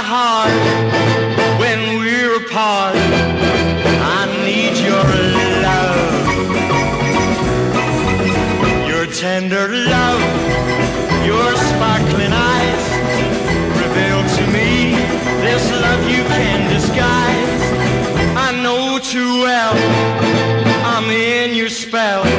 heart when we're apart. I need your love, your tender love, your sparkling eyes reveal to me this love you can disguise. I know too well I'm in your spell.